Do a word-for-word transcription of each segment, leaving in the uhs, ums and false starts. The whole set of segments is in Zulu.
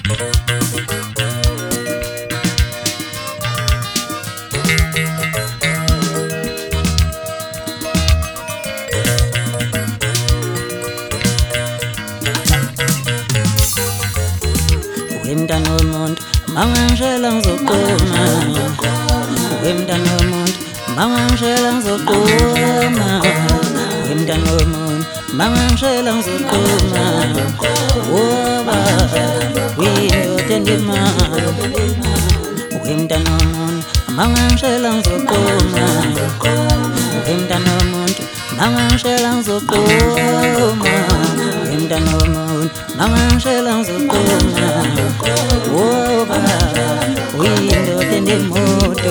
Wemntana womuntu mangangishela ngizogquma, wemntana womuntu mangangishela ngizogquma, wemntana womuntu mangangishela ngizogquma, woba uyindoda endimanga, wemntana womuntu mangangishela ngizogquma, wemntana womuntu mangangishela ngizogquma, wemntana womuntu mangangishela ngizogquma, woba uyindoda endemoto.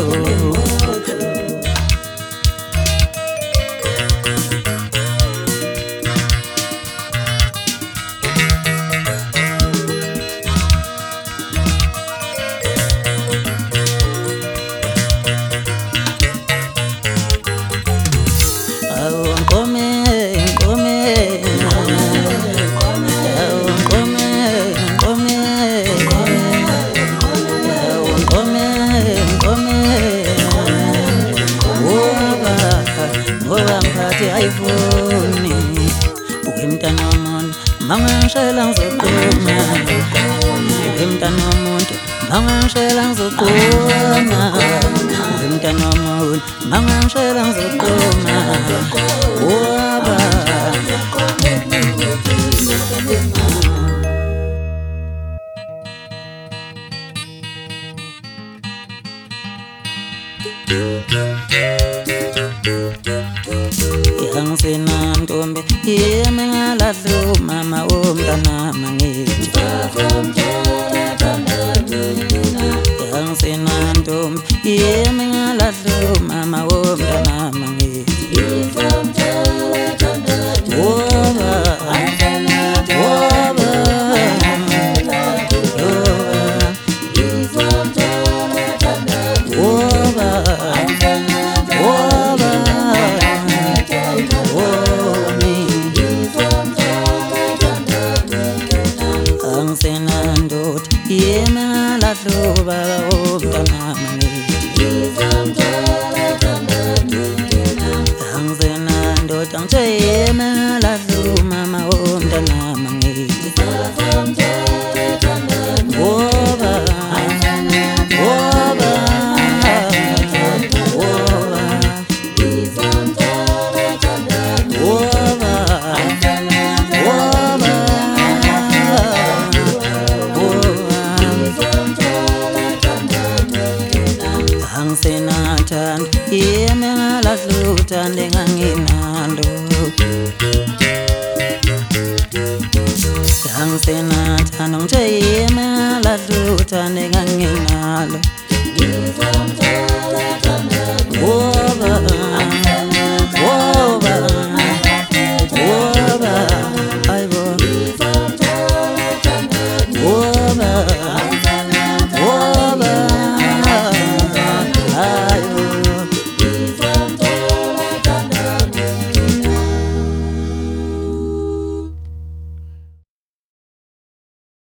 Ayifuni wemntana womuntu mangangishela ngizogquma, wemntana womuntu mangangishela ngizogquma, wemntana womuntu mangangishela ngizogquma, woba Yangsena ntombi yeme ngalahlu mama womntana mangithi, yangsena ntombi yeme ngalahlu mama womntana mangithi, woba woba yema lahlu baba womntana mangithi, yangsena ndoda ngithe yema lahlu mama womntana mangithi, woba woba Senatan, yeme ngalahlu tande ngangi